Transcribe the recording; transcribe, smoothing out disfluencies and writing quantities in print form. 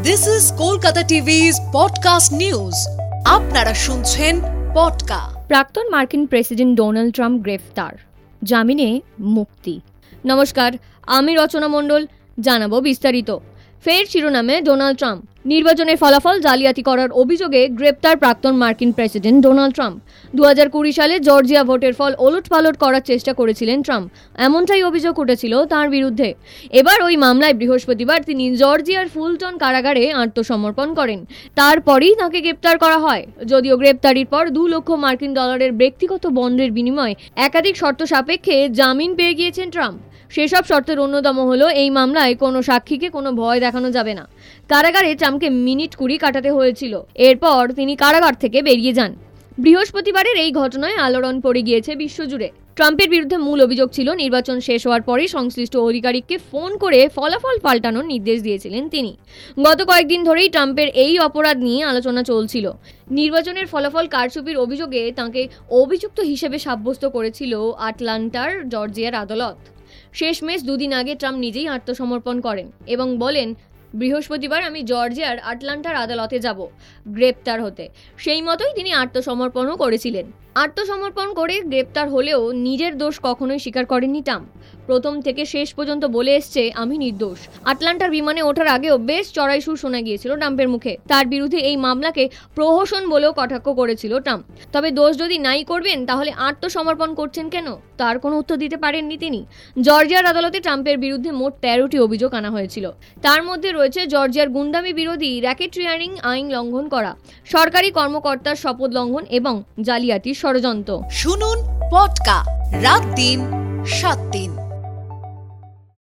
This is Kolkata TV's podcast news. আপনারা শুনছেন পডকা। প্রাক্তন মার্কিন প্রেসিডেন্ট ডোনাল্ড ট্রাম্প গ্রেফতার, জামিনে মুক্তি। নমস্কার, আমি রচনা মণ্ডল। জানাবো বিস্তারিত। ফের শিরোনামে ডোনাল্ড ট্রাম্প। নির্বাচনের ফলাফল জালিয়াতি করার অভিযোগে গ্রেপ্তার প্রাক্তন মার্কিন প্রেসিডেন্ট ডোনাল্ড ট্রাম্প। 2020 সালে জর্জিয়া ভোটের ফল ওলটপালট করার চেষ্টা করেছিলেন ট্রাম্প, এমনটাই অভিযোগ উঠেছিল তাঁর বিরুদ্ধে। এবার ওই মামলায় বৃহস্পতিবার তিনি জর্জিয়ার ফুলটন কারাগারে আত্মসমর্পণ করেন। তারপরেই তাঁকে গ্রেপ্তার করা হয়। যদিও গ্রেপ্তারির পর $2 লক্ষ মার্কিন ব্যক্তিগত বন্ডের বিনিময়ে একাধিক শর্ত সাপেক্ষে জামিন পেয়ে গিয়েছেন ট্রাম্প। সেসব শর্তের অন্যতম হলো এই মামলায় কোনো সাক্ষীকে কোনো ভয় দেখানো যাবে না। কারাগারে ট্রাম্পকে মিনিট 20 কাটাতে হয়েছিল। এরপর তিনি কারাগার থেকে বেরিয়ে যান। বৃহস্পতিবারের এই ঘটনায় আলোড়ন পড়ে গিয়েছে বিশ্বজুড়ে। ট্রাম্পের বিরুদ্ধে মূল অভিযোগ ছিল নির্বাচন শেষ হওয়ার পরই সংশ্লিষ্ট আধিকারিককে ফোন করে ফলাফল পাল্টানোর নির্দেশ দিয়েছিলেন তিনি। গত কয়েকদিন ধরেই ট্রাম্পের এই অপরাধ নিয়ে আলোচনা চলছিল। নির্বাচনের ফলাফল কারচুপির অভিযোগে তাঁকে অভিযুক্ত হিসেবে সাব্যস্ত করেছিল আটলান্টার জর্জিয়ার আদালত। শেষমেশ 2 দিন আগে ট্রাম্প নিজেই আত্মসমর্পণ করেন এবং বলেন, বৃহস্পতিবার আমি জর্জিয়ার আটলান্টার আদালতে যাব গ্রেপ্তার হতে। সেই মতোই তিনি আত্মসমর্পণও করেছিলেন। আত্মসমর্পণ করে গ্রেপ্তার হলেও নিজের দোষ কখনোই স্বীকার করেননি ট্রাম্প। প্রথম থেকে শেষ পর্যন্ত বলে এসছে, আমি নির্দোষ। আটলান্টার বিমানে ওঠার আগেও বেশ চড়াই সুর শোনা গিয়েছিল ট্রাম্পের মুখে। তার বিরুদ্ধে এই মামলাকে প্রহসন বলেও কটাক্ষ করেছিল ট্রাম্প। তবে দোষ যদি নাই করবেন তাহলে আত্মসমর্পণ করছেন কেন, তার কোনো উত্তর দিতে পারেননি তিনি। জর্জিয়ার আদালতে ট্রাম্পের বিরুদ্ধে মোট 13টি অভিযোগ আনা হয়েছিল। তার মধ্যে রয়েছে জর্জিয়ার গুন্ডামি বিরোধী র্যাকেটিয়ারিং আইন লঙ্ঘন করা, সরকারি কর্মকর্তার শপথ লঙ্ঘন এবং জালিয়াতির ষড়যন্ত্র। শুনুন পডকা রাত দিন 7 দিন।